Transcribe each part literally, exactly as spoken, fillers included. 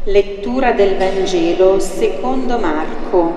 Lettura del Vangelo secondo Marco.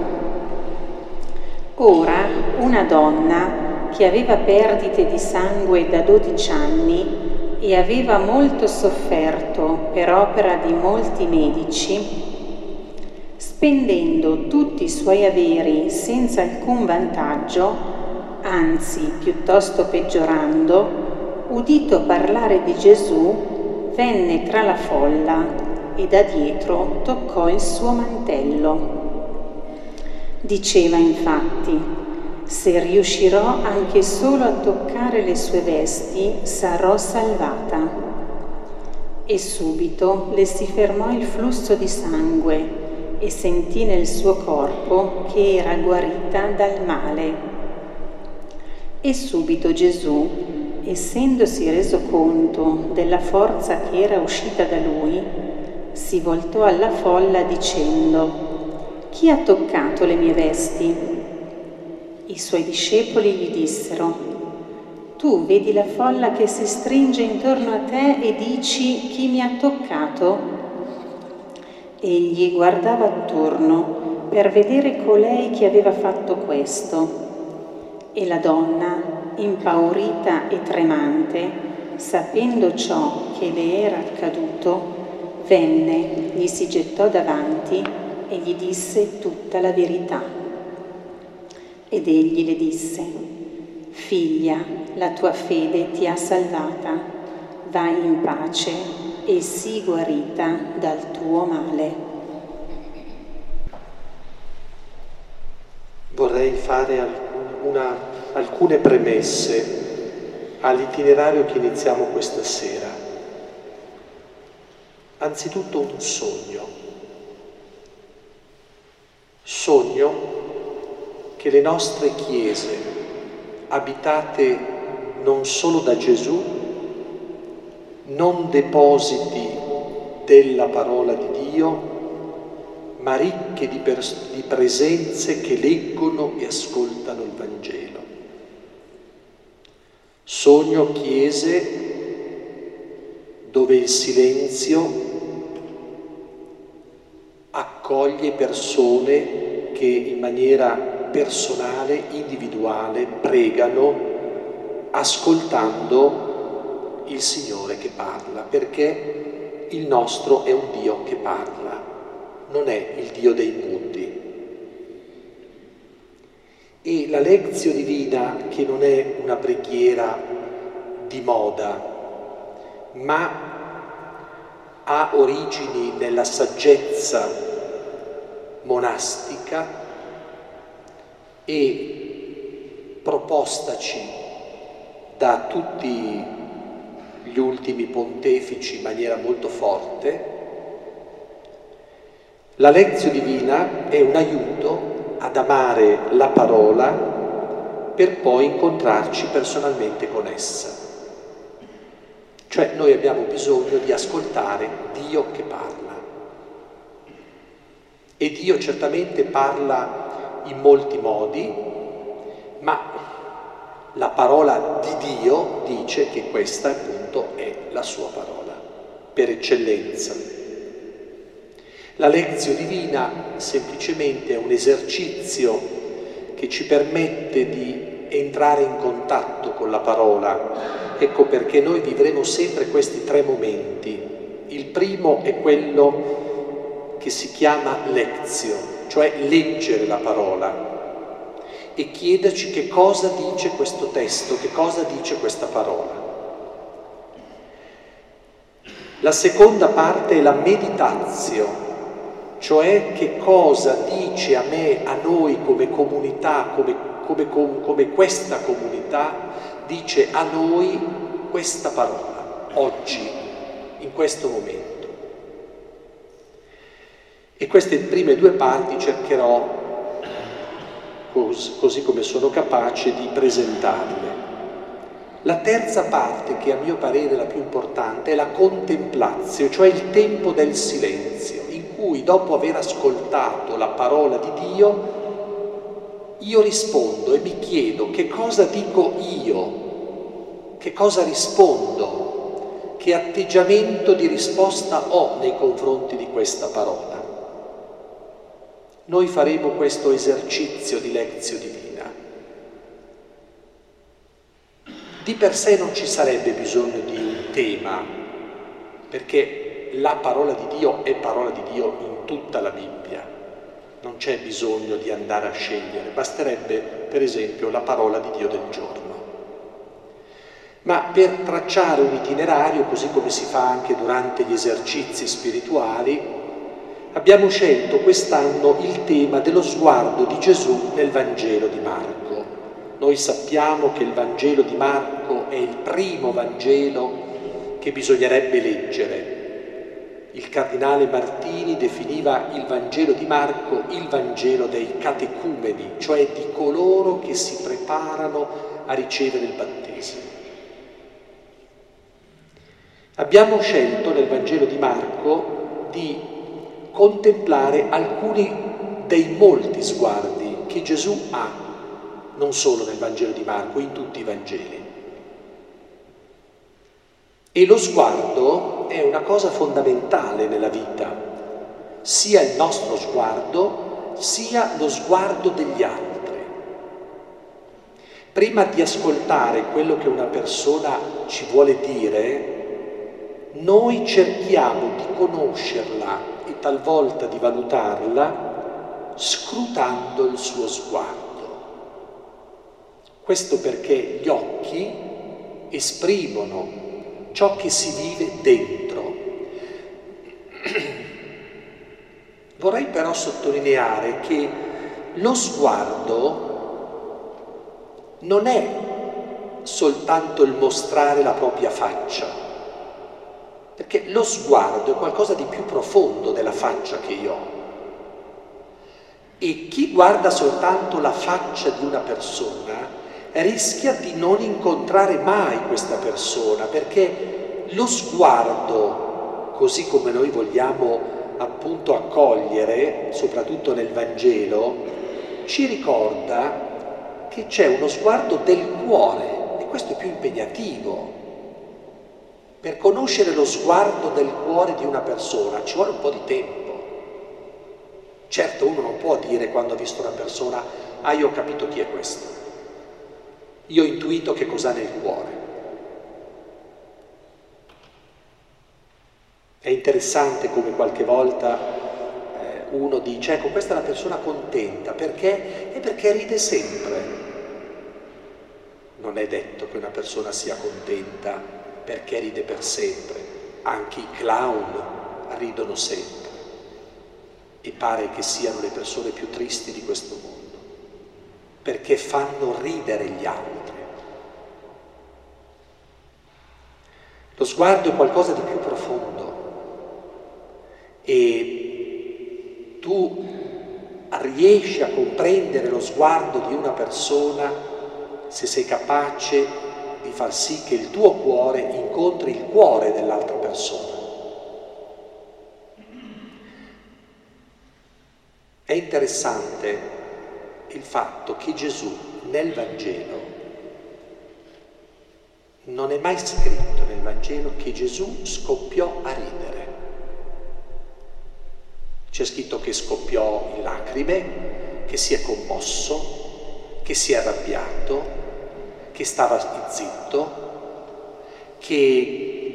Ora una donna che aveva perdite di sangue da dodici anni e aveva molto sofferto per opera di molti medici, spendendo tutti i suoi averi senza alcun vantaggio, anzi piuttosto peggiorando, udito parlare di Gesù, venne tra la folla e da dietro toccò il suo mantello. Diceva infatti: se riuscirò anche solo a toccare le sue vesti, sarò salvata. E subito le si fermò il flusso di sangue e sentì nel suo corpo che era guarita dal male. E subito Gesù, essendosi reso conto della forza che era uscita da lui, si voltò alla folla dicendo: chi ha toccato le mie vesti? I suoi discepoli gli dissero: tu vedi la folla che si stringe intorno a te e dici: chi mi ha toccato? Egli guardava attorno per vedere colei che aveva fatto questo. E la donna, impaurita e tremante, sapendo ciò che le era accaduto, venne, gli si gettò davanti e gli disse tutta la verità. Ed egli le disse: figlia, la tua fede ti ha salvata, vai in pace e sii guarita dal tuo male. Vorrei fare una, alcune premesse all'itinerario che iniziamo questa sera. Anzitutto un sogno. Sogno che le nostre chiese, abitate non solo da Gesù, non depositi della parola di Dio, ma ricche di, pers- di presenze che leggono e ascoltano il Vangelo. Sogno chiese dove il silenzio accoglie persone che in maniera personale, individuale, pregano, ascoltando il Signore che parla, perché il nostro è un Dio che parla, non è il Dio dei muti. E la Lectio Divina, che non è una preghiera di moda, ma ha origini nella saggezza monastica e propostaci da tutti gli ultimi pontefici in maniera molto forte, la Lectio Divina è un aiuto ad amare la parola per poi incontrarci personalmente con essa. Cioè noi abbiamo bisogno di ascoltare Dio che parla. E Dio certamente parla in molti modi, ma la parola di Dio dice che questa appunto è la sua parola, per eccellenza. La Lectio Divina semplicemente è un esercizio che ci permette di entrare in contatto con la parola. Ecco perché noi vivremo sempre questi tre momenti. Il primo è quello che si chiama lectio, cioè leggere la parola e chiederci che cosa dice questo testo, che cosa dice questa parola. La seconda parte è la meditazio, cioè che cosa dice a me, a noi come comunità, come, come, come questa comunità, dice a noi questa parola, oggi, in questo momento. E queste prime due parti cercherò, cos- così come sono capace, di presentarle. La terza parte, che a mio parere è la più importante, è la contemplazio, cioè il tempo del silenzio, in cui dopo aver ascoltato la parola di Dio, io rispondo e mi chiedo che cosa dico io, che cosa rispondo che atteggiamento di risposta ho nei confronti di questa parola? Noi faremo questo esercizio di lezio divina. Di per sé non ci sarebbe bisogno di un tema, perché la parola di Dio è parola di Dio in tutta la Bibbia. Non c'è bisogno di andare a scegliere, basterebbe per esempio la parola di Dio del giorno. Ma per tracciare un itinerario, così come si fa anche durante gli esercizi spirituali, abbiamo scelto quest'anno il tema dello sguardo di Gesù nel Vangelo di Marco. Noi sappiamo che il Vangelo di Marco è il primo Vangelo che bisognerebbe leggere. Il cardinale Martini definiva il Vangelo di Marco il Vangelo dei catecumeni, cioè di coloro che si preparano a ricevere il battesimo. Abbiamo scelto nel Vangelo di Marco di contemplare alcuni dei molti sguardi che Gesù ha, non solo nel Vangelo di Marco, in tutti i Vangeli. E lo sguardo è una cosa fondamentale nella vita, sia il nostro sguardo, sia lo sguardo degli altri. Prima di ascoltare quello che una persona ci vuole dire, noi cerchiamo di conoscerla e talvolta di valutarla scrutando il suo sguardo. Questo perché gli occhi esprimono ciò che si vive dentro. Vorrei però sottolineare che lo sguardo non è soltanto il mostrare la propria faccia, perché lo sguardo è qualcosa di più profondo della faccia che io ho. E chi guarda soltanto la faccia di una persona rischia di non incontrare mai questa persona, perché lo sguardo, così come noi vogliamo appunto accogliere, soprattutto nel Vangelo, ci ricorda che c'è uno sguardo del cuore, e questo è più impegnativo. Per conoscere lo sguardo del cuore di una persona ci vuole un po' di tempo. Certo, uno non può dire quando ha visto una persona: ah, io ho capito chi è questo, io ho intuito che cos'ha nel cuore. È interessante come qualche volta eh, uno dice: ecco, questa è una persona contenta, perché? È perché ride sempre. Non è detto che una persona sia contenta perché ride per sempre. Anche i clown ridono sempre e pare che siano le persone più tristi di questo mondo, perché fanno ridere gli altri. Lo sguardo è qualcosa di più profondo e tu riesci a comprendere lo sguardo di una persona se sei capace di far sì che il tuo cuore incontri il cuore dell'altra persona. È interessante il fatto che Gesù nel Vangelo non è mai scritto nel Vangelo che Gesù scoppiò a ridere. C'è scritto che scoppiò in lacrime, che si è commosso, che si è arrabbiato, che stava zitto, che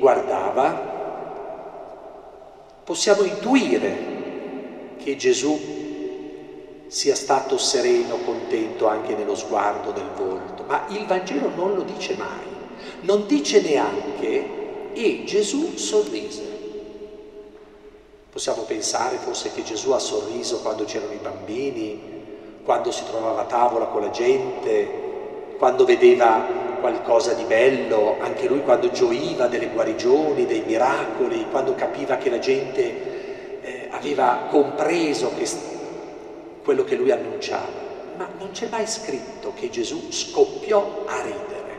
guardava. Possiamo intuire che Gesù sia stato sereno, contento anche nello sguardo del volto, ma il Vangelo non lo dice mai, non dice neanche e Gesù sorrise. Possiamo pensare forse che Gesù ha sorriso quando c'erano i bambini, quando si trovava a tavola con la gente, quando vedeva qualcosa di bello, anche lui quando gioiva delle guarigioni, dei miracoli, quando capiva che la gente eh, aveva compreso che, quello che lui annunciava. Ma non c'è mai scritto che Gesù scoppiò a ridere.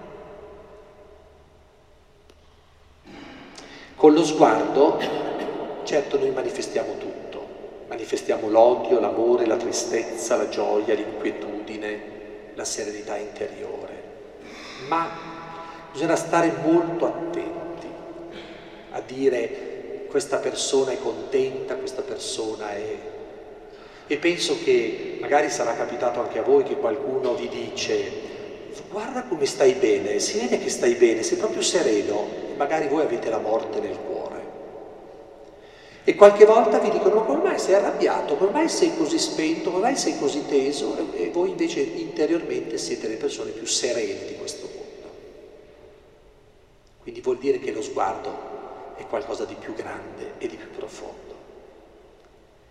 Con lo sguardo, certo, noi manifestiamo tutto, manifestiamo l'odio, l'amore, la tristezza, la gioia, l'inquietudine, la serenità interiore, ma bisogna stare molto attenti a dire questa persona è contenta, questa persona è... E penso che magari sarà capitato anche a voi che qualcuno vi dice guarda come stai bene, si vede che stai bene, sei proprio sereno, e magari voi avete la morte nel cuore. E qualche volta vi dicono, ma come mai sei arrabbiato, come mai sei così spento, come mai sei così teso, e voi invece interiormente siete le persone più serene di questo mondo. Quindi vuol dire che lo sguardo è qualcosa di più grande e di più profondo.